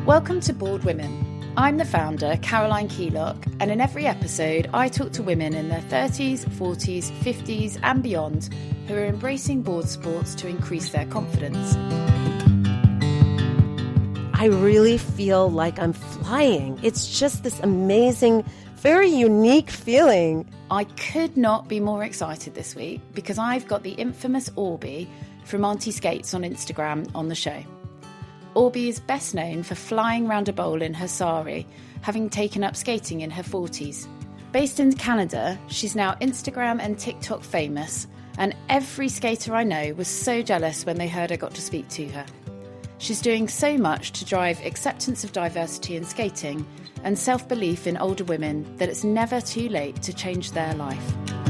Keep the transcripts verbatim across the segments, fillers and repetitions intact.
Welcome to Bored Women. I'm the founder, Caroline Keylock, and in every episode I talk to women in their thirties, forties, fifties and beyond who are embracing board sports to increase their confidence. I really feel like I'm flying. It's just this amazing, very unique feeling. I could not be more excited this week because I've got the infamous Orby from Auntie Skates on Instagram on the show. Orby is best known for flying round a bowl in her sari, having taken up skating in her forties. Based in Canada, she's now Instagram and TikTok famous, and every skater I know was so jealous when they heard I got to speak to her. She's doing so much to drive acceptance of diversity in skating and self-belief in older women that it's never too late to change their life.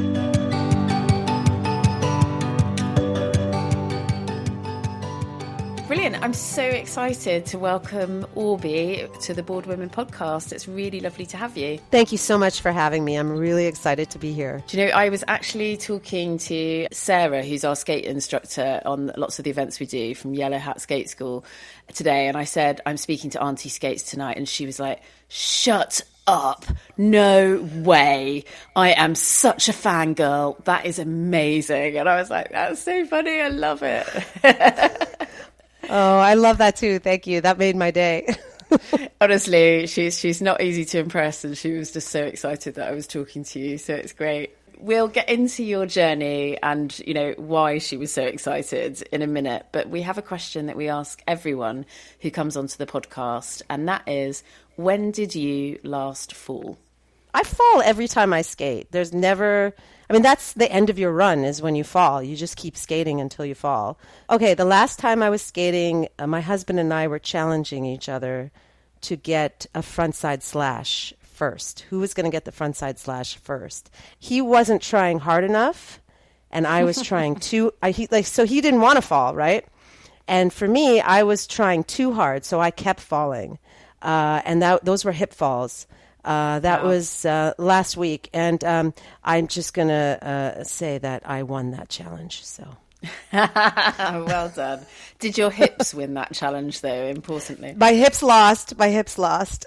Brilliant. I'm so excited to welcome Orby to the Bored Women podcast. It's really lovely to have you. Thank you so much for having me. I'm really excited to be here. Do you know, I was actually talking to Sarah, who's our skate instructor on lots of the events we do from Yellow Hat Skate School today. And I said, I'm speaking to Auntie Skates tonight. And she was like, shut up. No way. I am such a fangirl. That is amazing. And I was like, that's so funny. I love it. Oh, I love that too. Thank you. That made my day. Honestly, she's she's not easy to impress, and she was just so excited that I was talking to you. So it's great. We'll get into your journey and, you know, why she was so excited in a minute. But we have a question that we ask everyone who comes onto the podcast, and that is, when did you last fall? I fall every time I skate. There's never... I mean, that's the end of your run is when you fall. You just keep skating until you fall. Okay, the last time I was skating, uh, my husband and I were challenging each other to get a frontside slash first. Who was going to get the frontside slash first? He wasn't trying hard enough, and I was trying too... I, he, like, so he didn't want to fall, right? And for me, I was trying too hard, so I kept falling. Uh, and that, those were hip falls. Uh, that wow. was uh, last week, and um, I'm just going to uh, say that I won that challenge. So, well done. Did your hips win that challenge, though, importantly? My hips lost. My hips lost.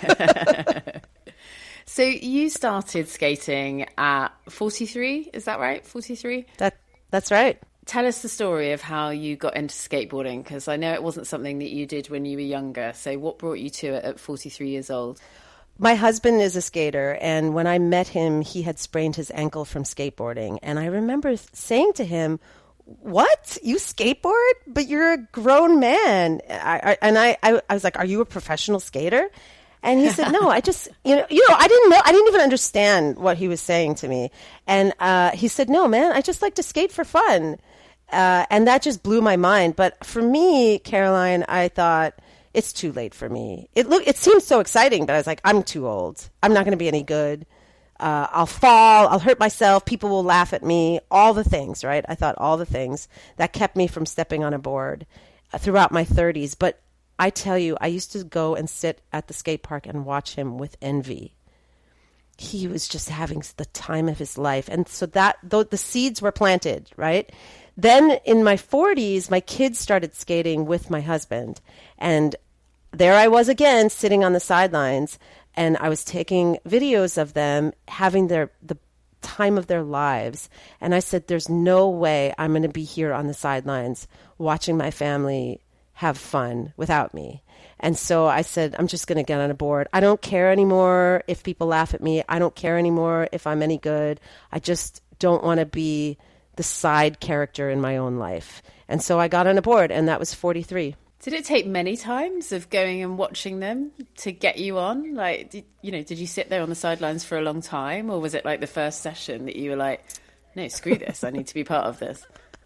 So you started skating at forty-three, is that right? forty-three? That, that's right. Tell us the story of how you got into skateboarding, because I know it wasn't something that you did when you were younger. So what brought you to it at forty-three years old? My husband is a skater, and when I met him, he had sprained his ankle from skateboarding. And I remember saying to him, what? You skateboard? But you're a grown man. I, I, and I, I, I was like, are you a professional skater? And he said, no, I just, you know, you know, I didn't know, I didn't even understand what he was saying to me. And uh, he said, no, man, I just like to skate for fun. Uh, and that just blew my mind. But for me, Caroline, I thought, it's too late for me. It look, it seemed so exciting, but I was like, I'm too old. I'm not going to be any good. Uh, I'll fall. I'll hurt myself. People will laugh at me. All the things, right? I thought all the things that kept me from stepping on a board uh, throughout my thirties. But I tell you, I used to go and sit at the skate park and watch him with envy. He was just having the time of his life. And so that though the seeds were planted, right? Then in my forties, my kids started skating with my husband. And there I was again, sitting on the sidelines. And I was taking videos of them having their the time of their lives. And I said, there's no way I'm going to be here on the sidelines watching my family have fun without me. And so I said, I'm just going to get on a board. I don't care anymore if people laugh at me. I don't care anymore if I'm any good. I just don't want to be the side character in my own life. And so I got on a board, and that was forty-three. Did it take many times of going and watching them to get you on? Like, did, you know, did you sit there on the sidelines for a long time, or was it like the first session that you were like, no, screw this, I need to be part of this?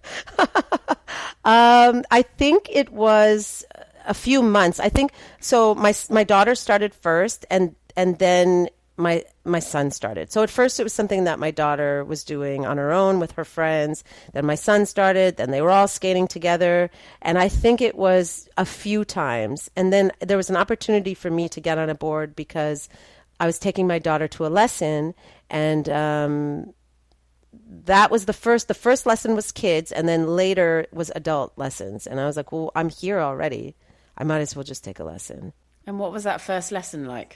um, I think it was a few months. I think so. My my daughter started first, and and then my my son started. So at first it was something that my daughter was doing on her own with her friends. Then my son started. Then they were all skating together. And I think it was a few times. And then there was an opportunity for me to get on a board because I was taking my daughter to a lesson, and um, that was the first. The first lesson was kids, and then later was adult lessons. And I was like, well, I'm here already. I might as well just take a lesson. And what was that first lesson like?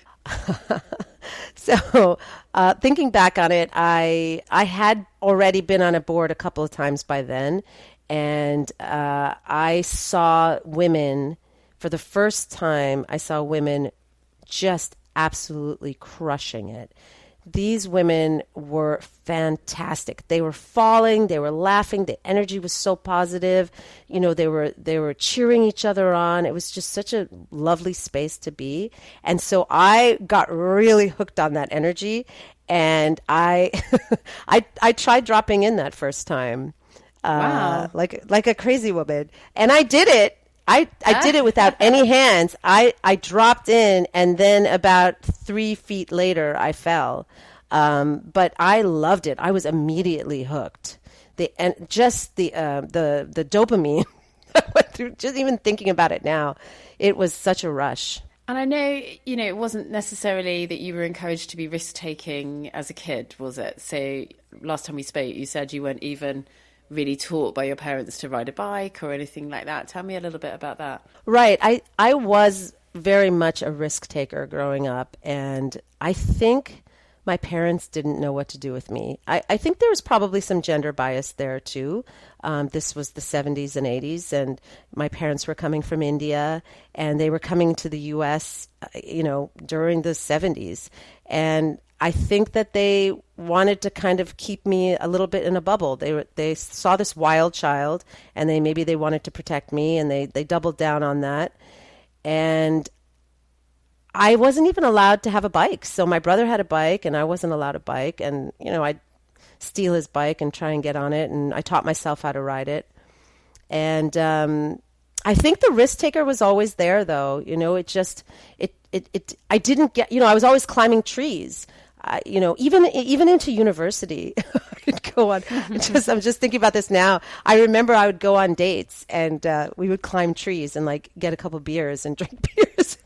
So, uh, thinking back on it, I I had already been on a board a couple of times by then, and uh, I saw women for the first time. I saw women just absolutely crushing it. These women were fantastic. They were falling, they were laughing, the energy was so positive. You know, they were they were cheering each other on. It was just such a lovely space to be. And so I got really hooked on that energy, and I I I tried dropping in that first time. Uh Wow. like like a crazy woman. And I did it. I, I did it without any hands. I, I dropped in, and then about three feet later, I fell. Um, but I loved it. I was immediately hooked. The and just the uh, the the dopamine I went through. Just even thinking about it now, it was such a rush. And I know, you know, it wasn't necessarily that you were encouraged to be risk-taking as a kid, was it? So last time we spoke, you said you weren't even really taught by your parents to ride a bike or anything like that. Tell me a little bit about that. Right. I, I was very much a risk taker growing up, and I think my parents didn't know what to do with me. I, I think there was probably some gender bias there too. Um, this was the seventies and eighties, and my parents were coming from India, and they were coming to the U S, uh, you know, during the seventies. And I think that they wanted to kind of keep me a little bit in a bubble. They were, they saw this wild child, and they maybe they wanted to protect me, and they, they doubled down on that. And I wasn't even allowed to have a bike. So my brother had a bike, and I wasn't allowed a bike. And, you know, I'd steal his bike and try and get on it, and I taught myself how to ride it. And um, I think the risk taker was always there, though. You know, it just, it, it, it I didn't get, you know, I was always climbing trees. Uh, you know, even even into university, I'd go on. Just, I'm just thinking about this now. I remember I would go on dates, and uh, we would climb trees and like get a couple beers and drink beers.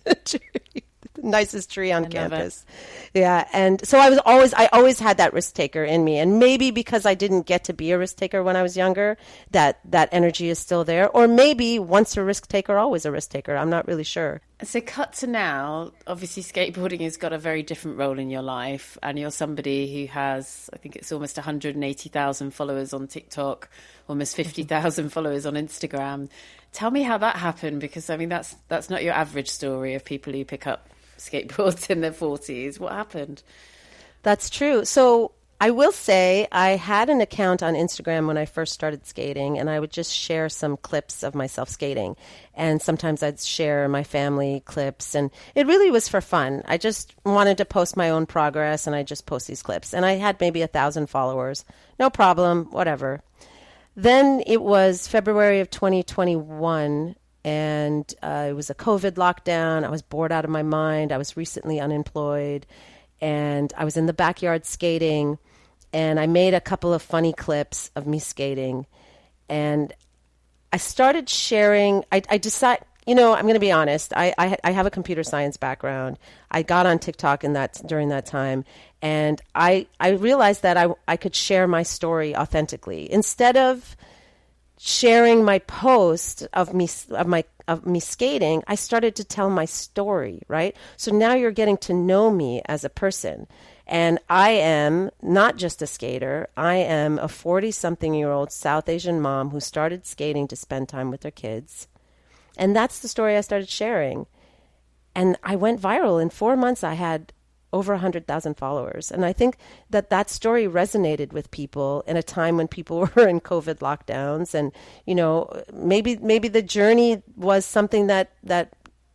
The nicest tree on I campus. Yeah, and so I was always I always had that risk taker in me, and maybe because I didn't get to be a risk taker when I was younger, that that energy is still there, or maybe once a risk taker, always a risk taker. I'm not really sure. So cut to now, obviously skateboarding has got a very different role in your life, and you're somebody who has, I think it's almost one hundred eighty thousand followers on TikTok, almost fifty thousand followers on Instagram. Tell me how that happened, because I mean, that's that's not your average story of people who pick up skateboards in their forties. What happened? That's true. So I will say I had an account on Instagram when I first started skating, and I would just share some clips of myself skating. And sometimes I'd share my family clips, and it really was for fun. I just wanted to post my own progress, and I just post these clips. And I had maybe a thousand followers. No problem, whatever. Then it was February of twenty twenty-one, and uh, it was a COVID lockdown. I was bored out of my mind. I was recently unemployed, and I was in the backyard skating, and I made a couple of funny clips of me skating, and I started sharing. I, I decided, you know, I'm going to be honest. I, I I have a computer science background. I got on TikTok in that during that time, and I I realized that I I could share my story authentically instead of sharing my post of me of my of me skating. I started to tell my story, right? So now you're getting to know me as a person. And I am not just a skater. I am a forty-something-year-old South Asian mom who started skating to spend time with her kids. And that's the story I started sharing. And I went viral. In four months, I had over one hundred thousand followers. And I think that that story resonated with people in a time when people were in COVID lockdowns. And, you know, maybe maybe the journey was something that that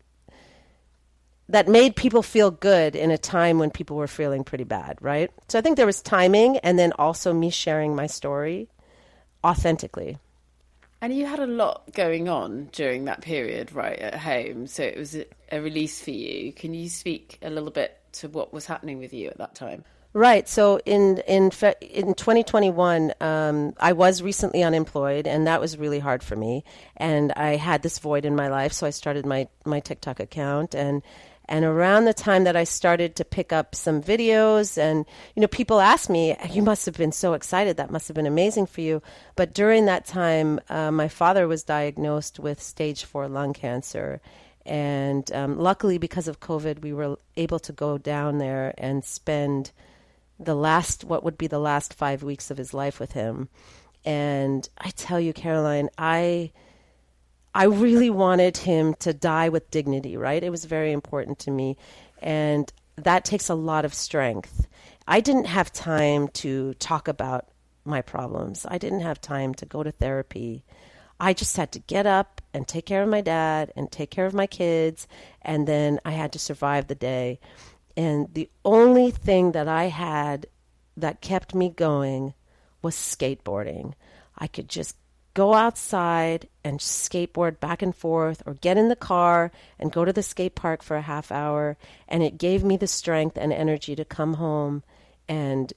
that made people feel good in a time when people were feeling pretty bad, right? So I think there was timing, and then also me sharing my story authentically. And you had a lot going on during that period, right, at home. So it was a, a release for you. Can you speak a little bit to what was happening with you at that time? Right. So in in fe- in twenty twenty-one, um, I was recently unemployed, and that was really hard for me. And I had this void in my life, so I started my my TikTok account. And and around the time that I started to pick up some videos, and you know, people asked me, "You must have been so excited. That must have been amazing for you." But during that time, uh, my father was diagnosed with stage four lung cancer. And um, luckily, because of COVID, we were able to go down there and spend the last, what would be the last five weeks of his life with him. And I tell you, Caroline, I I really wanted him to die with dignity, right? It was very important to me. And that takes a lot of strength. I didn't have time to talk about my problems. I didn't have time to go to therapy. I just had to get up and take care of my dad and take care of my kids, and then I had to survive the day. And the only thing that I had that kept me going was skateboarding. I could just go outside and skateboard back and forth, or get in the car and go to the skate park for a half hour, and it gave me the strength and energy to come home and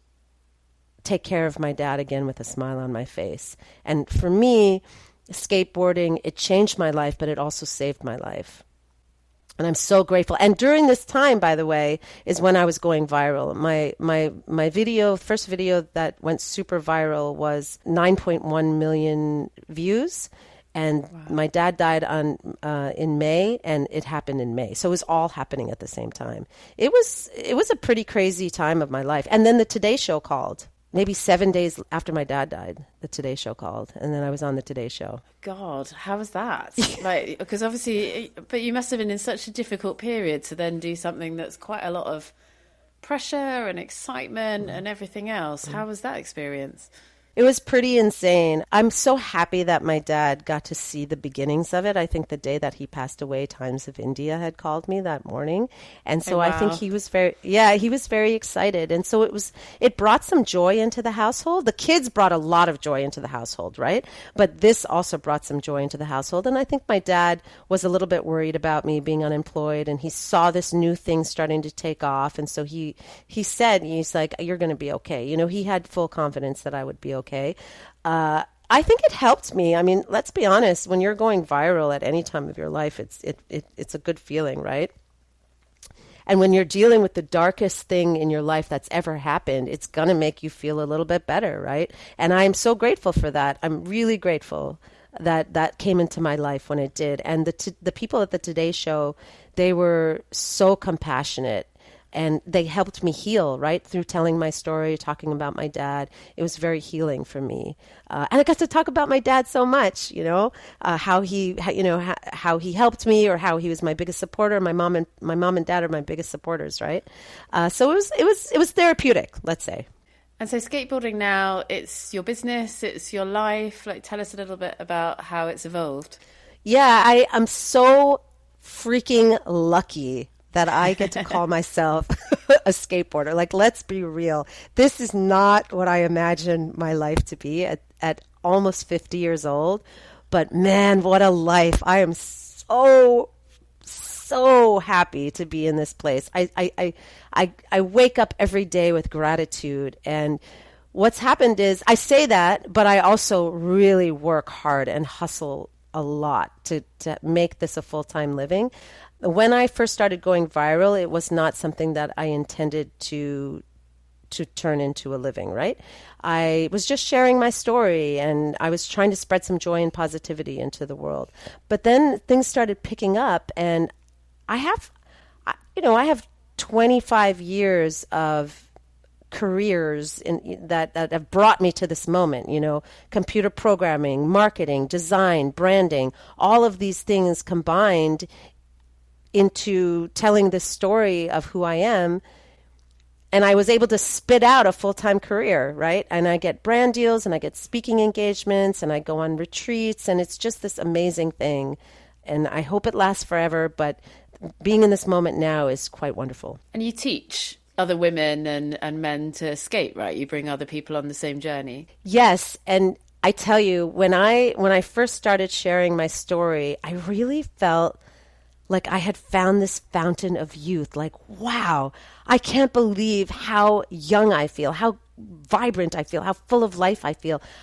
take care of my dad again with a smile on my face. And for me, skateboarding, it changed my life, but it also saved my life. And I'm so grateful. And during this time, by the way, is when I was going viral. My my my video, first video that went super viral was nine point one million views. And wow. My dad died on uh, in May, and it happened in May. So it was all happening at the same time. It was it was a pretty crazy time of my life. And then the Today Show called. Maybe seven days after my dad died, the Today Show called, and then I was on the Today Show. God, how was that? Like, because obviously, but you must have been in such a difficult period to then do something that's quite a lot of pressure and excitement mm. and everything else. Mm. How was that experience? It was pretty insane. I'm so happy that my dad got to see the beginnings of it. I think the day that he passed away, Times of India had called me that morning. And so oh, wow. I think he was very, yeah, he was very excited. And so it was, it brought some joy into the household. The kids brought a lot of joy into the household, right? But this also brought some joy into the household. And I think my dad was a little bit worried about me being unemployed, and he saw this new thing starting to take off. And so he, he said, he's like, you're going to be okay. You know, he had full confidence that I would be okay. Okay. Uh, I think it helped me. I mean, let's be honest. When you're going viral at any time of your life, it's it, it it's a good feeling, right? And when you're dealing with the darkest thing in your life that's ever happened, it's going to make you feel a little bit better, right? And I'm so grateful for that. I'm really grateful that that came into my life when it did. And the t- the people at the Today Show, they were so compassionate. And they helped me heal, right? Through telling my story, talking about my dad. It was very healing for me. Uh, and I got to talk about my dad so much, you know, uh, how he, how, you know, how, how he helped me, or how he was my biggest supporter. My mom and my mom and dad are my biggest supporters, right? Uh, so it was, it was, it was therapeutic, let's say. And so skateboarding now, it's your business, it's your life. Like, tell us a little bit about how it's evolved. Yeah, I, I'm so freaking lucky that I get to call myself a skateboarder. Like, let's be real. This is not what I imagine my life to be at, at almost fifty years old. But man, what a life. I am so, so happy to be in this place. I, I, I, I, I wake up every day with gratitude. And what's happened is, I say that, but I also really work hard and hustle a lot to, to make this a full-time living. When I first started going viral, it was not something that I intended to to turn into a living, right? I was just sharing my story, and I was trying to spread some joy and positivity into the world. But then things started picking up, and I have, you know, I have twenty-five years of careers in, that, that have brought me to this moment, you know, computer programming, marketing, design, branding, all of these things combined into telling this story of who I am. And I was able to spit out a full-time career, right? And I get brand deals, and I get speaking engagements, and I go on retreats, and it's just this amazing thing. And I hope it lasts forever, but being in this moment now is quite wonderful. And you teach other women and, and men to skate, right? You bring other people on the same journey. Yes, and I tell you, when I when I first started sharing my story, I really felt like I had found this fountain of youth. Like, wow, I can't believe how young I feel, how vibrant I feel, how full of life I feel.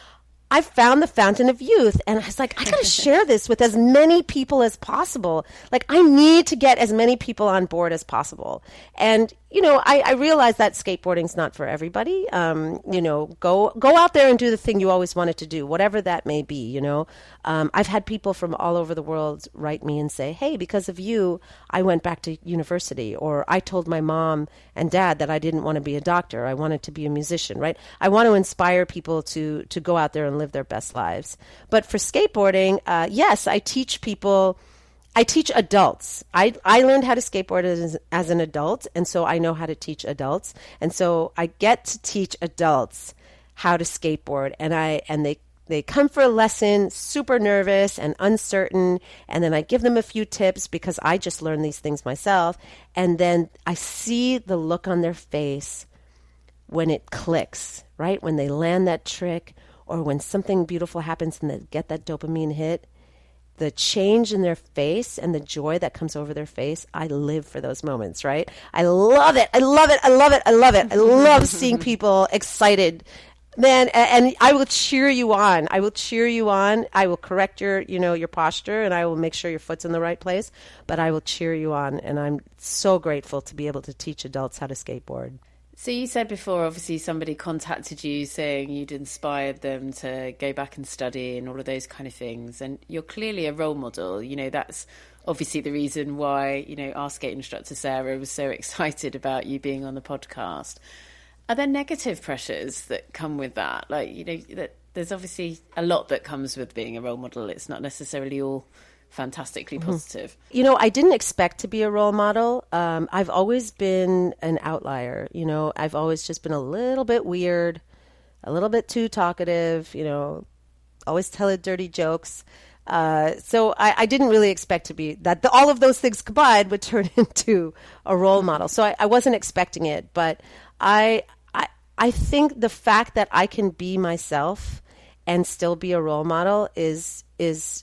I found the fountain of youth, and I was like, I got to share this with as many people as possible. Like, I need to get as many people on board as possible. And, you know, I, I realize that skateboarding's not for everybody. Um, you know, go go out there and do the thing you always wanted to do, whatever that may be, you know. Um, I've had people from all over the world write me and say, hey, because of you, I went back to university, or I told my mom and dad that I didn't want to be a doctor. I wanted to be a musician, right? I want to inspire people to to go out there and live their best lives. But for skateboarding, uh, yes, I teach people, I teach adults. I, I learned how to skateboard as, as an adult, and so I know how to teach adults. And so I get to teach adults how to skateboard, and I and they They come for a lesson, super nervous and uncertain, and then I give them a few tips because I just learned these things myself, and then I see the look on their face when it clicks, right? When they land that trick, or when something beautiful happens and they get that dopamine hit, the change in their face and the joy that comes over their face, I live for those moments, right? I love it. I love it. I love it. I love it. I love seeing people excited. Man, and I will cheer you on. I will cheer you on. I will correct your, you know, your posture, and I will make sure your foot's in the right place, but I will cheer you on. And I'm so grateful to be able to teach adults how to skateboard. So you said before, obviously, somebody contacted you saying you'd inspired them to go back and study and all of those kind of things. And you're clearly a role model. You know, that's obviously the reason why, you know, our skate instructor, Sarah, was so excited about you being on the podcast. Are there negative pressures that come with that? Like, you know, that there's obviously a lot that comes with being a role model. It's not necessarily all fantastically positive. Mm-hmm. You know, I didn't expect to be a role model. Um, I've always been an outlier. You know, I've always just been a little bit weird, a little bit too talkative, you know, always telling dirty jokes. Uh, so I, I didn't really expect to be that. The, all of those things combined would turn into a role model. So I, I wasn't expecting it, but I, I, I think the fact that I can be myself and still be a role model is is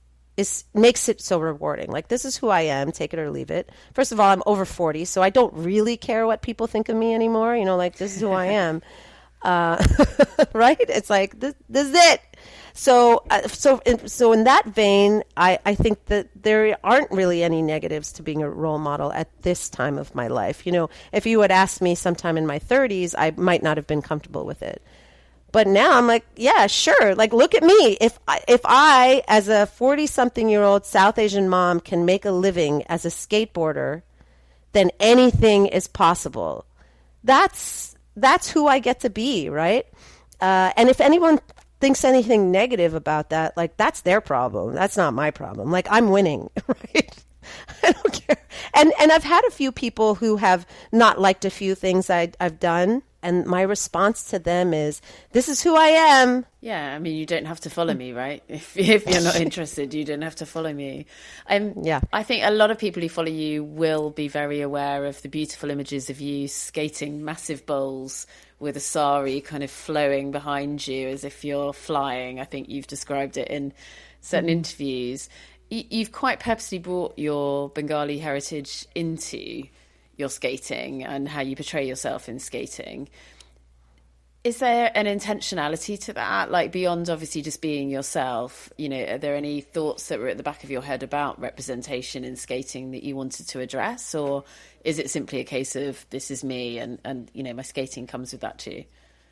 is makes it so rewarding. Like, this is who I am, take it or leave it. First of all, I'm over forty, so I don't really care what people think of me anymore. You know, like, this is who I am. Uh, right? It's like, this, this is it. So, uh, so, in, so in that vein, I, I think that there aren't really any negatives to being a role model at this time of my life. You know, if you had asked me sometime in my thirties, I might not have been comfortable with it. But now I'm like, yeah, sure. Like, look at me. If I, if I, as a forty-something-year-old South Asian mom, can make a living as a skateboarder, then anything is possible. That's that's who I get to be, right? Uh, and if anyone thinks anything negative about that, like, that's their problem. That's not my problem. Like, I'm winning, right? I don't care. And and I've had a few people who have not liked a few things I, I've done. And my response to them is, this is who I am. Yeah, I mean, you don't have to follow me, right? If if you're not interested, you don't have to follow me. Um, yeah. I think a lot of people who follow you will be very aware of the beautiful images of you skating massive bowls with a sari kind of flowing behind you as if you're flying. I think you've described it in certain mm-hmm. interviews. You, you've quite purposely brought your Bengali heritage into your skating and how you portray yourself in skating. Is there an intentionality to that? Like, beyond obviously just being yourself, you know, are there any thoughts that were at the back of your head about representation in skating that you wanted to address? Or is it simply a case of, this is me and, and you know, my skating comes with that too?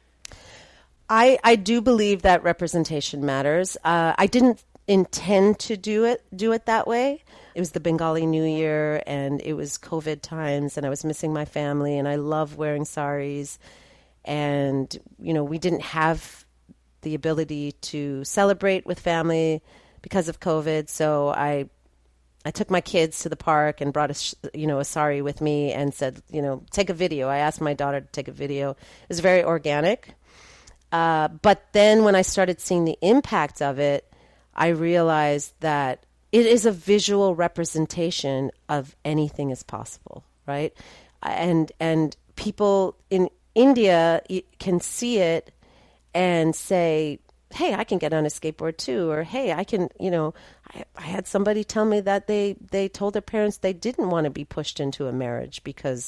I, I do believe that representation matters. Uh, I didn't intend to do it, do it that way. It was the Bengali New Year and it was COVID times and I was missing my family and I love wearing saris. And, you know, we didn't have the ability to celebrate with family because of COVID. So I I took my kids to the park and brought a, you know, a sari with me and said, you know, take a video. I asked my daughter to take a video. It was very organic. Uh, but then when I started seeing the impact of it, I realized that it is a visual representation of anything is possible, right? And and people in India can see it and say, hey, I can get on a skateboard too. Or, hey, I can, you know, I, I had somebody tell me that they, they told their parents they didn't want to be pushed into a marriage because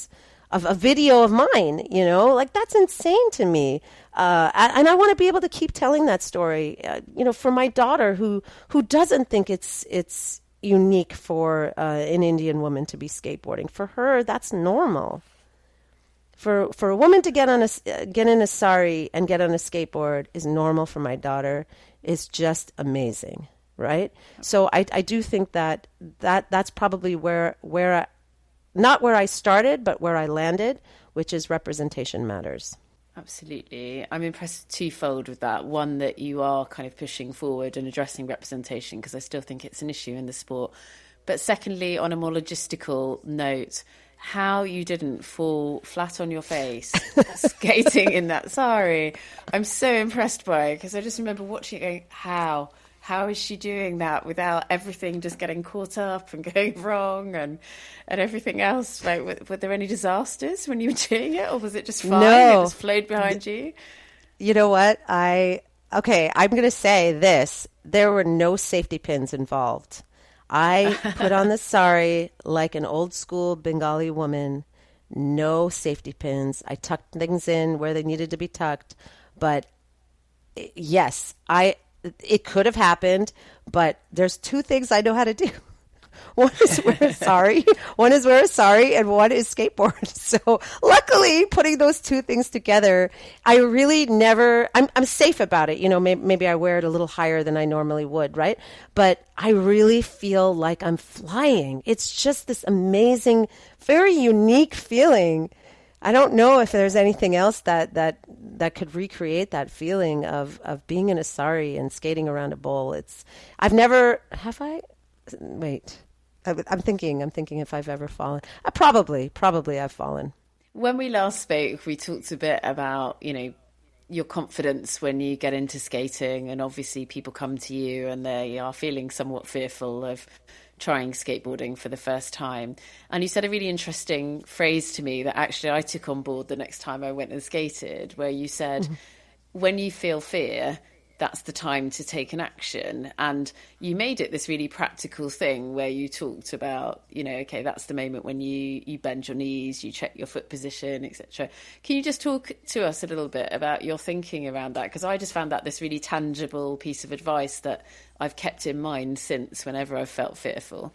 of a video of mine, you know, like that's insane to me. Uh, and I want to be able to keep telling that story, uh, you know, for my daughter who, who doesn't think it's, it's unique for uh, an Indian woman to be skateboarding. For her, that's normal. For for a woman to get on a uh, get in a sari and get on a skateboard is normal for my daughter. Is just amazing, right? So I I do think that that that's probably where where I, not where I started, but where I landed, which is representation matters. Absolutely. I'm impressed twofold with that. One, that you are kind of pushing forward and addressing representation, because I still think it's an issue in the sport. But secondly, on a more logistical note, how you didn't fall flat on your face skating in that sari. I'm so impressed by it, because I just remember watching it going, how? How is she doing that without everything just getting caught up and going wrong and and everything else? Like, were, were there any disasters when you were doing it, or was it just fine? No. It just flowed behind you? You know what? I okay, I'm going to say this. There were no safety pins involved. I put on the sari like an old school Bengali woman. No safety pins. I tucked things in where they needed to be tucked. But yes, I... it could have happened, but there's two things I know how to do. One is wear a sari, one is wear a sari, and one is skateboard. So luckily, putting those two things together, I really never, I'm I'm safe about it. You know, maybe, maybe I wear it a little higher than I normally would, right? But I really feel like I'm flying. It's just this amazing, very unique feeling. I don't know if there's anything else that, that that could recreate that feeling of, of being in a sari and skating around a bowl. It's I've never have I wait I, I'm thinking I'm thinking if I've ever fallen. Uh, probably probably I've fallen. When we last spoke, we talked a bit about, you know, your confidence when you get into skating, and obviously people come to you and they are feeling somewhat fearful of trying skateboarding for the first time. And you said a really interesting phrase to me that actually I took on board the next time I went and skated, where you said, mm-hmm. when you feel fear, that's the time to take an action. And you made it this really practical thing where you talked about, you know, okay, that's the moment when you, you bend your knees, you check your foot position, et cetera. Can you just talk to us a little bit about your thinking around that? Because I just found that this really tangible piece of advice that I've kept in mind since, whenever I've felt fearful.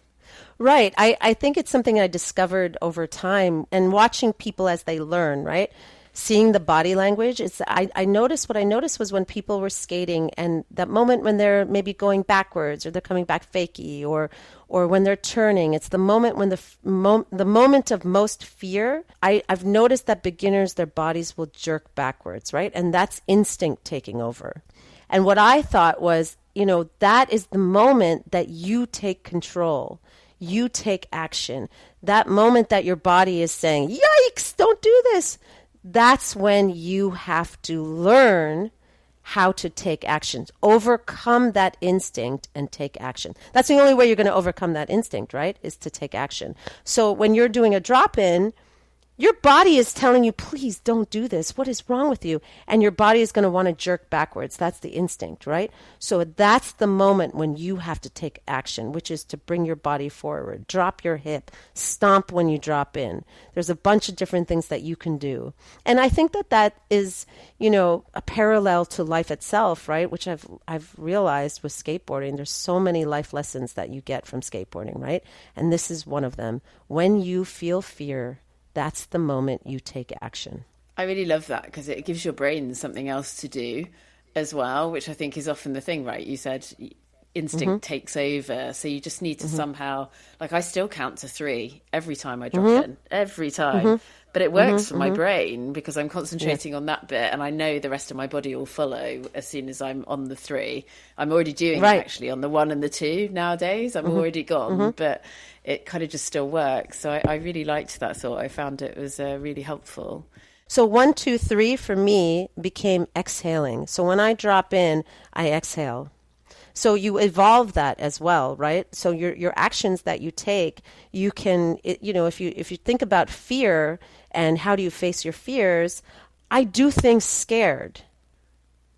Right. I, I think it's something I discovered over time and watching people as they learn, right? Seeing the body language. It's I, I noticed what I noticed was when people were skating, and that moment when they're maybe going backwards or they're coming back fakie, or or when they're turning, it's the moment when the mo- the moment of most fear. I, I've noticed that beginners, their bodies will jerk backwards, right? And that's instinct taking over. And what I thought was, you know, that is the moment that you take control. You take action. That moment that your body is saying, yikes, don't do this. That's when you have to learn how to take actions, overcome that instinct and take action. That's the only way you're going to overcome that instinct, right? Is to take action. So when you're doing a drop-in, your body is telling you, please don't do this. What is wrong with you? And your body is going to want to jerk backwards. That's the instinct, right? So that's the moment when you have to take action, which is to bring your body forward, drop your hip, stomp when you drop in. There's a bunch of different things that you can do. And I think that that is, you know, a parallel to life itself, right? Which I've I've realized with skateboarding. There's so many life lessons that you get from skateboarding, right? And this is one of them. When you feel fear, that's the moment you take action. I really love that, because it gives your brain something else to do as well, which I think is often the thing, right? You said instinct mm-hmm. takes over. So you just need to mm-hmm. somehow, like I still count to three every time I drop mm-hmm. in, every time. Mm-hmm. But it works mm-hmm. for my mm-hmm. brain because I'm concentrating yeah. on that bit, and I know the rest of my body will follow as soon as I'm on the three. I'm already doing right. it actually on the one and the two nowadays. I'm mm-hmm. already gone, mm-hmm. but it kind of just still works. So I, I really liked that thought. I found it was uh, really helpful. So one, two, three for me became exhaling. So when I drop in, I exhale. So you evolve that as well, right? So your your actions that you take, you can, it, you know, if you if you think about fear and how do you face your fears, I do things scared.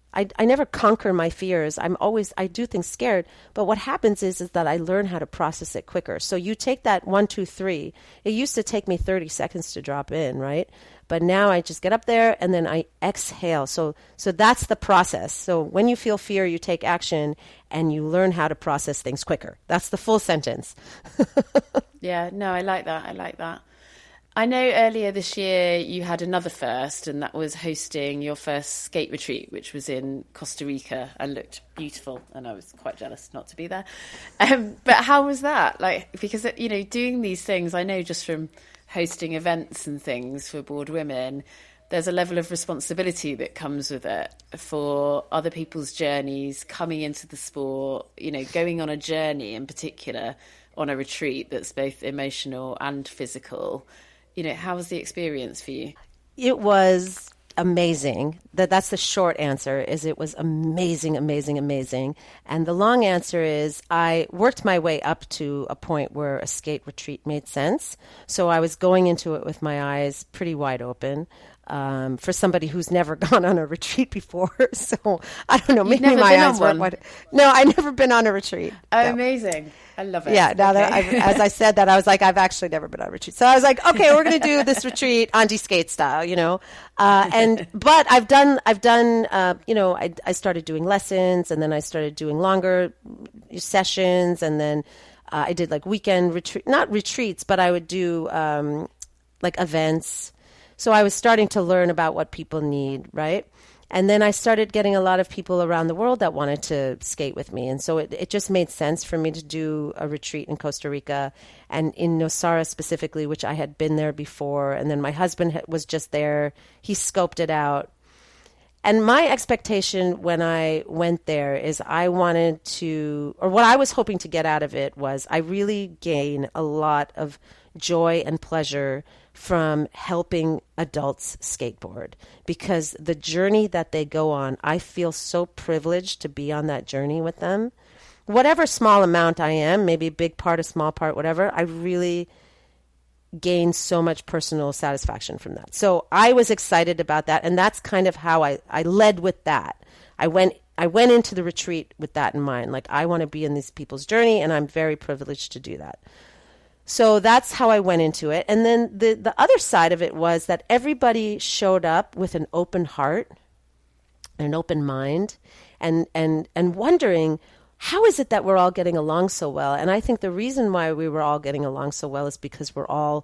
I, I never conquer my fears. I'm always, I do things scared. But what happens is, is that I learn how to process it quicker. So you take that one, two, three. It used to take me thirty seconds to drop in, right? But now I just get up there and then I exhale. So, so that's the process. So when you feel fear, you take action and you learn how to process things quicker. That's the full sentence. Yeah, no, I like that. I like that. I know earlier this year you had another first, and that was hosting your first skate retreat, which was in Costa Rica and looked beautiful. And I was quite jealous not to be there. Um, but how was that? Like, because, you know, doing these things, I know just from hosting events and things for Bored Women, there's a level of responsibility that comes with it for other people's journeys, coming into the sport, you know, going on a journey in particular on a retreat that's both emotional and physical. You know, how was the experience for you? It was amazing. That that's the short answer, is it was amazing, amazing, amazing. And the long answer is I worked my way up to a point where a skate retreat made sense. So I was going into it with my eyes pretty wide open. Um, for somebody who's never gone on a retreat before. So I don't know, maybe my eyes weren't wide. No, I've never been on a retreat. Oh, no. Amazing. I love it. Yeah, now okay. that I've, as I said that, I was like, I've actually never been on a retreat. So I was like, okay, we're going to do this retreat Auntie Skate style, you know. Uh, and but I've done, I've done, uh, you know, I, I started doing lessons, and then I started doing longer sessions, and then uh, I did like weekend retreat, not retreats, but I would do um, like events. So I was starting to learn about what people need, right? And then I started getting a lot of people around the world that wanted to skate with me. And so it, it just made sense for me to do a retreat in Costa Rica and in Nosara specifically, which I had been there before. And then my husband was just there. He scoped it out. And my expectation when I went there is I wanted to, or what I was hoping to get out of it was I really gain a lot of joy and pleasure from helping adults skateboard, because the journey that they go on, I feel so privileged to be on that journey with them. Whatever small amount I am, maybe a big part, a small part, whatever, I really gain so much personal satisfaction from that. So I was excited about that, and that's kind of how I, I led with that. I went I went into the retreat with that in mind. Like, I want to be in these people's journey, and I'm very privileged to do that. So that's how I went into it. And then the, the other side of it was that everybody showed up with an open heart, an open mind, and, and, and wondering, how is it that we're all getting along so well? And I think the reason why we were all getting along so well is because we're all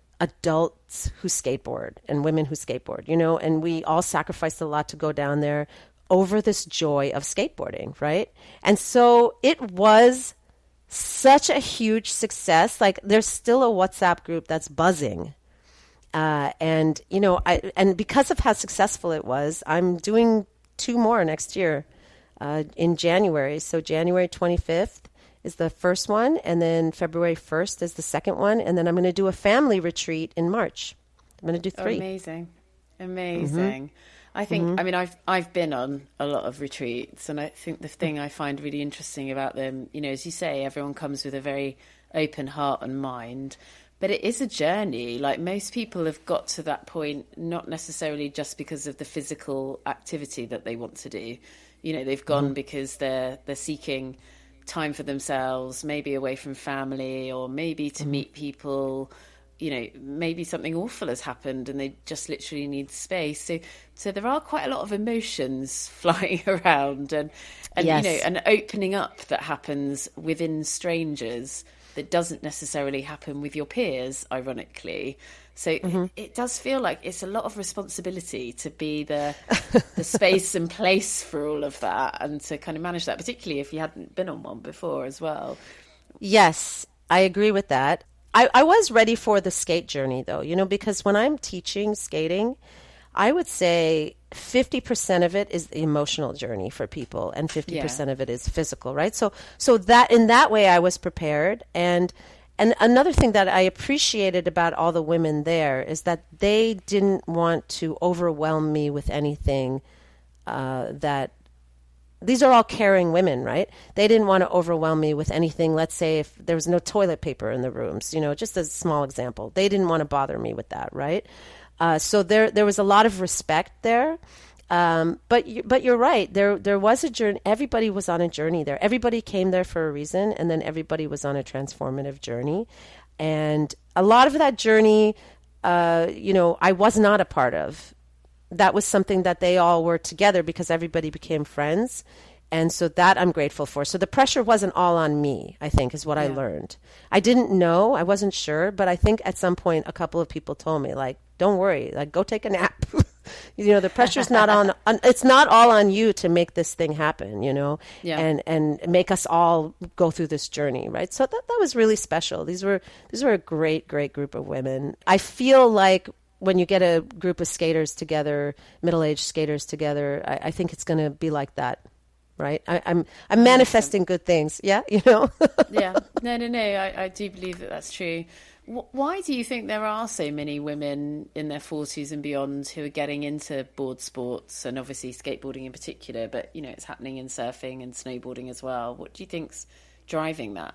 adults who skateboard and women who skateboard, you know, and we all sacrificed a lot to go down there over this joy of skateboarding, right? And so it was such a huge success. Like, there's still a WhatsApp group that's buzzing. Uh, and, you know, I, and because of how successful it was, I'm doing two more next year uh, in January. So January twenty-fifth is the first one, and then February first is the second one. And then I'm going to do a family retreat in March. I'm going to do three. Oh, amazing. Amazing. Mm-hmm. I think, mm-hmm. I mean, I've I've been on a lot of retreats, and I think the thing I find really interesting about them, you know, as you say, everyone comes with a very open heart and mind, but it is a journey. Like, most people have got to that point, not necessarily just because of the physical activity that they want to do. You know, they've gone mm-hmm. because they're they're seeking time for themselves, maybe away from family, or maybe to mm-hmm. meet people. You know, maybe something awful has happened and they just literally need space. So, so there are quite a lot of emotions flying around, and, and yes. you know, an opening up that happens within strangers that doesn't necessarily happen with your peers, ironically. So mm-hmm. it, it does feel like it's a lot of responsibility to be the the space and place for all of that, and to kind of manage that, particularly if you hadn't been on one before as well. Yes, I agree with that. I, I was ready for the skate journey, though, you know, because when I'm teaching skating, I would say fifty percent of it is the emotional journey for people, and fifty percent yeah. of it is physical, right? So so that in that way I was prepared. And and another thing that I appreciated about all the women there is that they didn't want to overwhelm me with anything uh, that these are all caring women, right? They didn't want to overwhelm me with anything. Let's say if there was no toilet paper in the rooms, you know, just a small example. They didn't want to bother me with that, right? Uh, so there there was a lot of respect there. Um, but you, but you're right. There there was a journey. Everybody was on a journey there. Everybody came there for a reason, and then everybody was on a transformative journey. And a lot of that journey, uh, you know, I was not a part of. That was something that they all were together because everybody became friends. And so that I'm grateful for. So the pressure wasn't all on me, I think, is what yeah. I learned. I didn't know. I wasn't sure. But I think at some point, a couple of people told me, like, don't worry, like, go take a nap. You know, the pressure's not on, on, it's not all on you to make this thing happen, you know, yeah. and, and make us all go through this journey, right? So that, that was really special. These were, these were a great, great group of women. I feel like when you get a group of skaters together, middle-aged skaters together, I, I think it's going to be like that. Right, I, I'm I'm manifesting good things. Yeah, you know. yeah, no, no, no. I, I do believe that that's true. W- why do you think there are so many women in their forties and beyond who are getting into board sports, and obviously skateboarding in particular? But you know, it's happening in surfing and snowboarding as well. What do you think's driving that?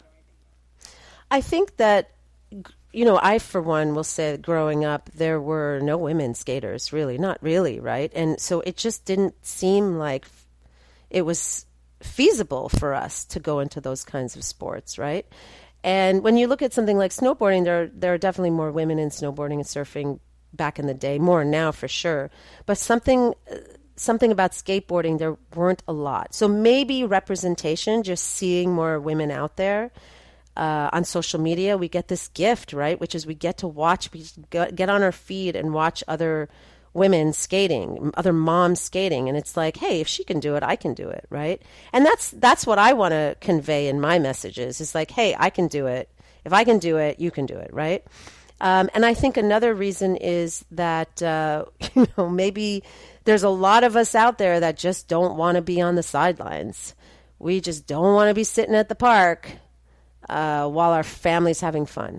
I think that, you know, I for one will say, growing up, there were no women skaters, really, not really, right? And so it just didn't seem like it was feasible for us to go into those kinds of sports, right? And when you look at something like snowboarding, there there are definitely more women in snowboarding and surfing back in the day, more now for sure. But something something about skateboarding, there weren't a lot. So maybe representation, just seeing more women out there uh, on social media, we get this gift, right? Which is we get to watch, we get on our feed and watch other women skating, other moms skating, and it's like, hey, if she can do it, I can do it, right? And that's that's what I want to convey in my messages. It's like, hey, I can do it. If I can do it, you can do it, right? Um, and I think another reason is that uh, you know, maybe there's a lot of us out there that just don't want to be on the sidelines. We just don't want to be sitting at the park uh, while our family's having fun,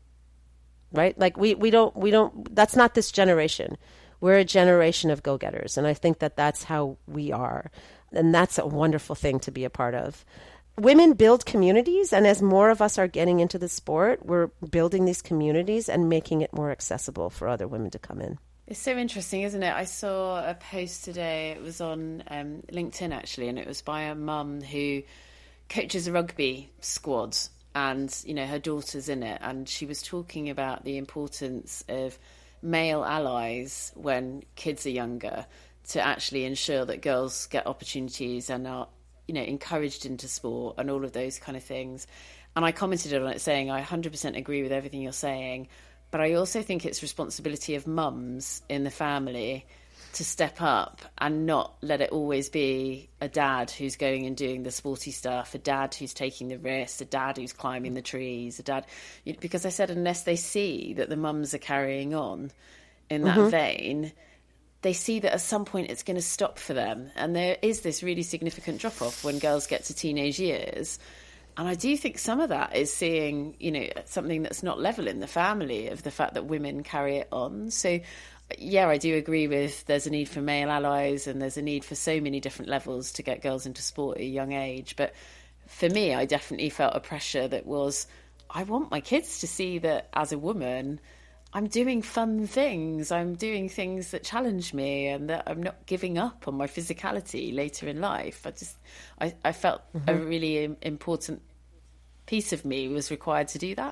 right? Like we we don't we don't. That's not this generation. We're a generation of go-getters, and I think that that's how we are, and that's a wonderful thing to be a part of. Women build communities, and as more of us are getting into the sport, we're building these communities and making it more accessible for other women to come in. It's so interesting, isn't it? I saw a post today, it was on um, LinkedIn actually, and it was by a mum who coaches a rugby squad, and you know, her daughter's in it, and she was talking about the importance of male allies when kids are younger to actually ensure that girls get opportunities and are, you know, encouraged into sport and all of those kind of things. And I commented on it saying, I one hundred percent agree with everything you're saying, but I also think it's responsibility of mums in the family to step up and not let it always be a dad who's going and doing the sporty stuff, a dad who's taking the risks, a dad who's climbing the trees, a dad... Because I said unless they see that the mums are carrying on in that mm-hmm. vein, they see that at some point it's going to stop for them. And there is this really significant drop-off when girls get to teenage years. And I do think some of that is seeing, you know, something that's not level in the family of the fact that women carry it on. So... yeah, I do agree with there's a need for male allies and there's a need for so many different levels to get girls into sport at a young age. But for me, I definitely felt a pressure that was, I want my kids to see that as a woman, I'm doing fun things. I'm doing things that challenge me and that I'm not giving up on my physicality later in life. I just, I, I felt mm-hmm. a really important piece of me was required to do that.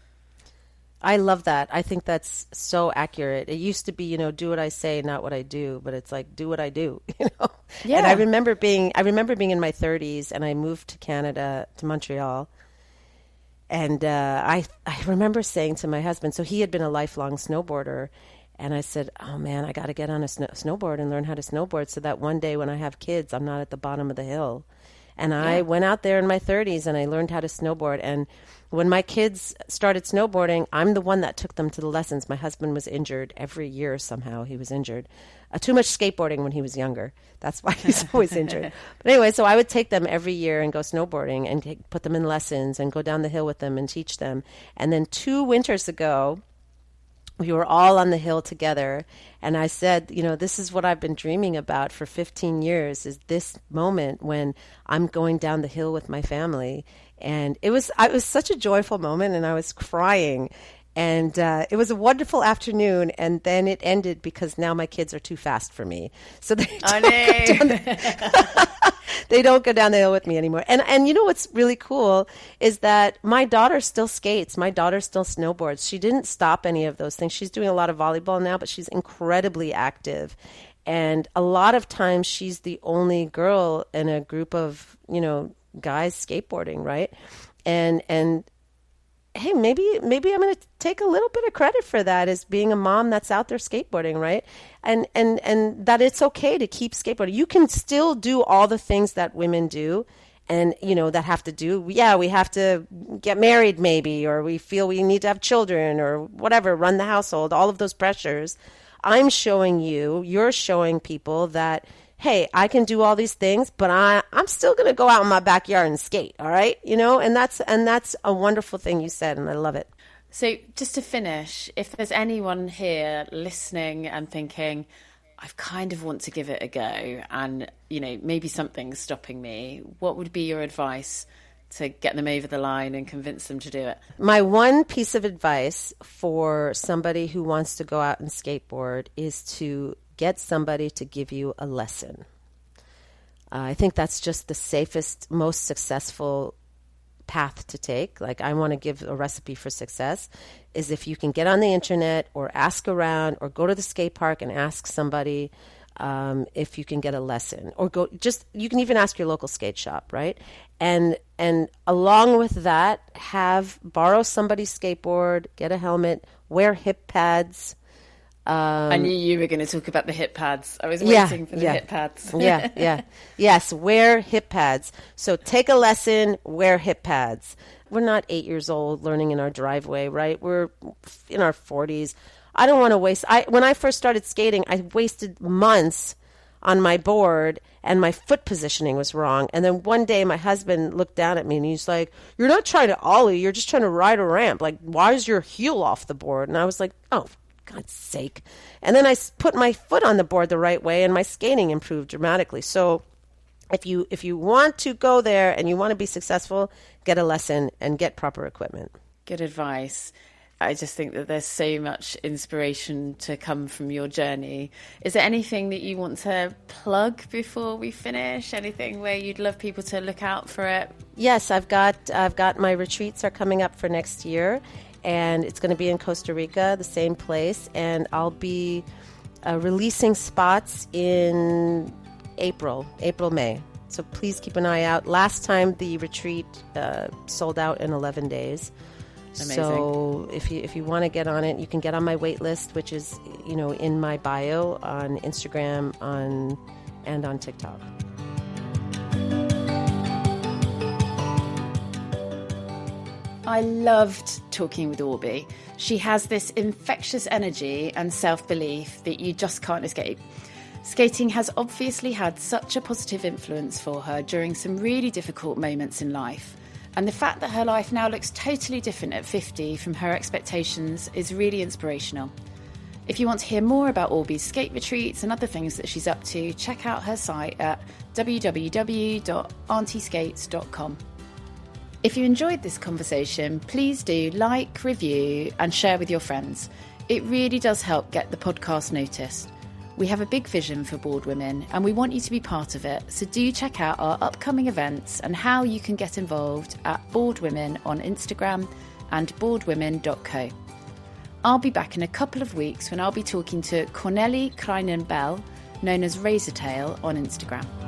I love that. I think that's so accurate. It used to be, you know, do what I say, not what I do, but it's like, do what I do, you know? Yeah. And I remember being, I remember being in my thirties and I moved to Canada, to Montreal. And uh, I, I remember saying to my husband, so he had been a lifelong snowboarder. And I said, oh man, I got to get on a snow- snowboard and learn how to snowboard so that one day when I have kids, I'm not at the bottom of the hill. And I yeah. went out there in my thirties and I learned how to snowboard. And when my kids started snowboarding, I'm the one that took them to the lessons. My husband was injured every year somehow. He was injured. Uh, too much skateboarding when he was younger. That's why he's always injured. But anyway, so I would take them every year and go snowboarding and take, put them in lessons and go down the hill with them and teach them. And then two winters ago, we were all on the hill together. And I said, you know, this is what I've been dreaming about for fifteen years, is this moment when I'm going down the hill with my family. And it was, it was such a joyful moment, and I was crying. And uh, it was a wonderful afternoon, and then it ended because now my kids are too fast for me. So they don't, go, down the, they don't go down the hill with me anymore. And and you know what's really cool is that my daughter still skates. My daughter still snowboards. She didn't stop any of those things. She's doing a lot of volleyball now, but she's incredibly active. And a lot of times she's the only girl in a group of, you know, guys skateboarding, right? And and hey, maybe maybe I'm going to take a little bit of credit for that as being a mom that's out there skateboarding, right? And and and that it's okay to keep skateboarding. You can still do all the things that women do and, you know, that have to do. Yeah, we have to get married maybe, or we feel we need to have children or whatever, run the household, all of those pressures. I'm showing you, you're showing people that, hey, I can do all these things, but I, I'm still going to go out in my backyard and skate, all right? You know, and that's and that's a wonderful thing you said, and I love it. So just to finish, if there's anyone here listening and thinking, I kind of want to give it a go, and, you know, maybe something's stopping me, what would be your advice to get them over the line and convince them to do it? My one piece of advice for somebody who wants to go out and skateboard is to get somebody to give you a lesson. Uh, I think that's just the safest, most successful path to take. Like, I want to give a recipe for success is if you can get on the internet or ask around or go to the skate park and ask somebody um, if you can get a lesson, or go just, you can even ask your local skate shop, right? And, and along with that, have, borrow somebody's skateboard, get a helmet, wear hip pads. Um, I knew you were going to talk about the hip pads. I was waiting yeah, for the yeah, hip pads. yeah, yeah. Yes, wear hip pads. So take a lesson, wear hip pads. We're not eight years old learning in our driveway, right? We're in our forties. I don't want to waste... I When I first started skating, I wasted months on my board and my foot positioning was wrong. And then one day my husband looked down at me and he's like, you're not trying to ollie, you're just trying to ride a ramp. Like, why is your heel off the board? And I was like, oh, God's sake. And then I put my foot on the board the right way and my skating improved dramatically. So if you if you want to go there and you want to be successful, get a lesson and get proper equipment. Good advice. I just think that there's so much inspiration to come from your journey. Is there anything that you want to plug before we finish? Anything where you'd love people to look out for it? Yes, I've got I've got my retreats are coming up for next year. And it's going to be in Costa Rica, the same place. And I'll be uh, releasing spots in April, April, May. So please keep an eye out. Last time the retreat uh, sold out in eleven days. Amazing. So if you if you want to get on it, you can get on my wait list, which is, you know, in my bio on Instagram on and on TikTok. I loved talking with Orby. She has this infectious energy and self-belief that you just can't escape. Skating has obviously had such a positive influence for her during some really difficult moments in life. And the fact that her life now looks totally different at fifty from her expectations is really inspirational. If you want to hear more about Orby's skate retreats and other things that she's up to, check out her site at w w w dot auntie skates dot com. If you enjoyed this conversation, please do like, review, and share with your friends. It really does help get the podcast noticed. We have a big vision for Board Women, and we want you to be part of it, so do check out our upcoming events and how you can get involved at Board Women on Instagram and board women dot co. I'll be back in a couple of weeks when I'll be talking to Cornelie Kleinen-Bell, known as Razortail on Instagram.